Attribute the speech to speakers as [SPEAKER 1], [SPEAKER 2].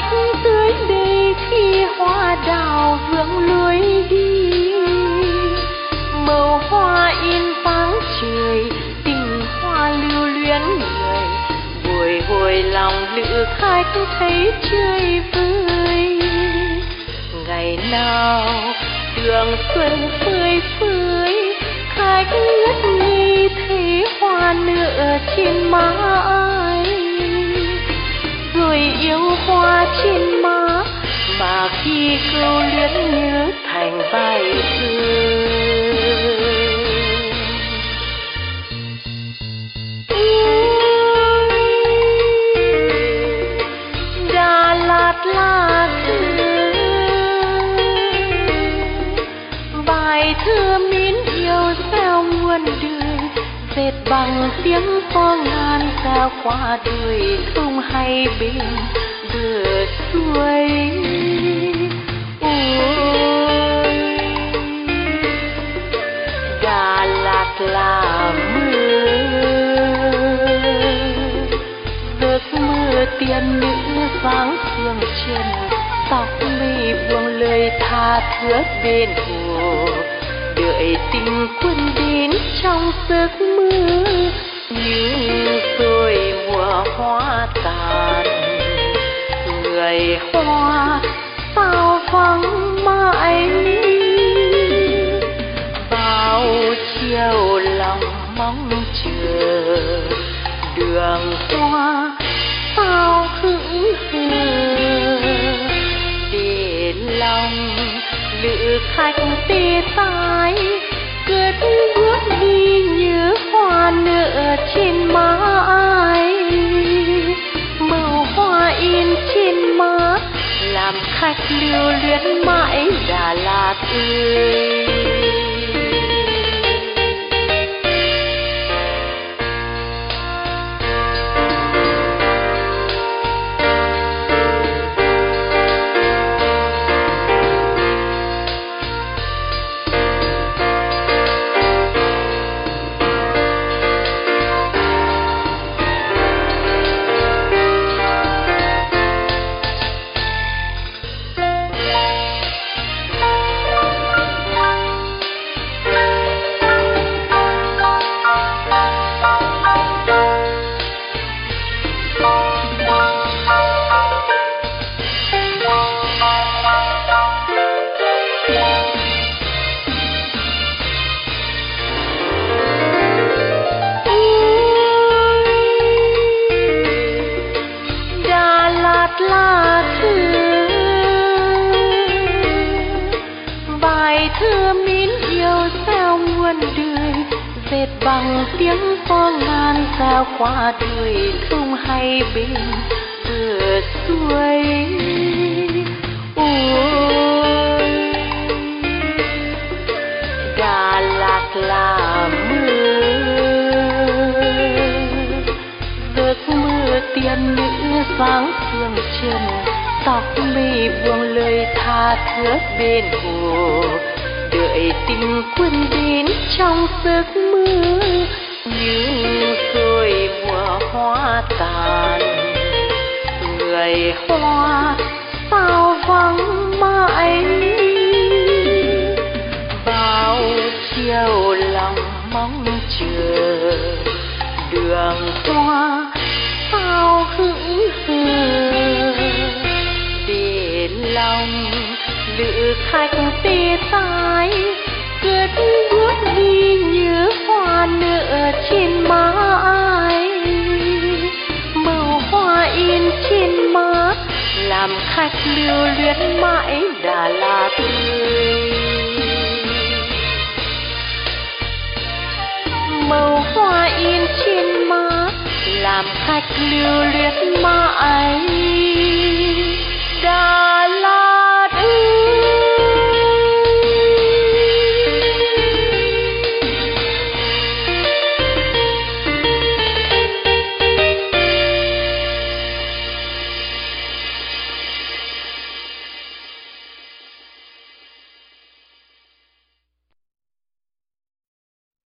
[SPEAKER 1] mắt tươi đầy khi hoa đào vương lối đi, màu hoa in vắng trời, tình hoa lưu luyến người, bồi hồi lòng lữ khách thấy chơi vơi. Ngày nào đường xuân phơi phới, khách ngất ngây thấy hoa nở trên má ai, rồi yêu hoa trên má mà khi câu luyến nhớ thành bài thơ. Đà Lạt là xưa, bài thơ mến yêu sao muôn đời, dệt bằng tiếng có ngàn sao qua đời, không hay bên bờ xuôi. Ôi Đà Lạt là mơ, giấc mơ tiên nữ dáng phương trần, tóc mây buông lời tha thướt bên hồ, đợi tình quân đến trong giấc mơ. Nhưng rồi mùa hoa tàn, người hoa sao vắng mãi, bao chiều lòng mong chờ, đường hoa sao hững hờ, để lòng lữ khách tê tái, cất bước đi nhớ hoa nở trên má ai, màu hoa in trên má làm khách lưu luyến mãi Đà Lạt ơi. Thơ mến yêu sao muôn đời, dệt bằng tiếng có ngàn sao qua đời, không hay bên bờ xuôi. Ôi Đà Lạt là mơ, giấc mơ tiên nữ dáng phương trần, tóc mây buông lời tha thướt bên hồ, đợi tình quân đến trong giấc mơ. Nhưng rồi mùa hoa tàn, người hoa sao vắng mãi, bao chiều lòng mong chờ, đường hoa sao hững hờ, để lòng lữ khách tê tái, cất bước đi nhớ hoa nở trên má ai, màu hoa in trên má làm khách lưu luyến mãi Đà Lạt ơi. Màu hoa in trên má làm khách lưu luyến mãi.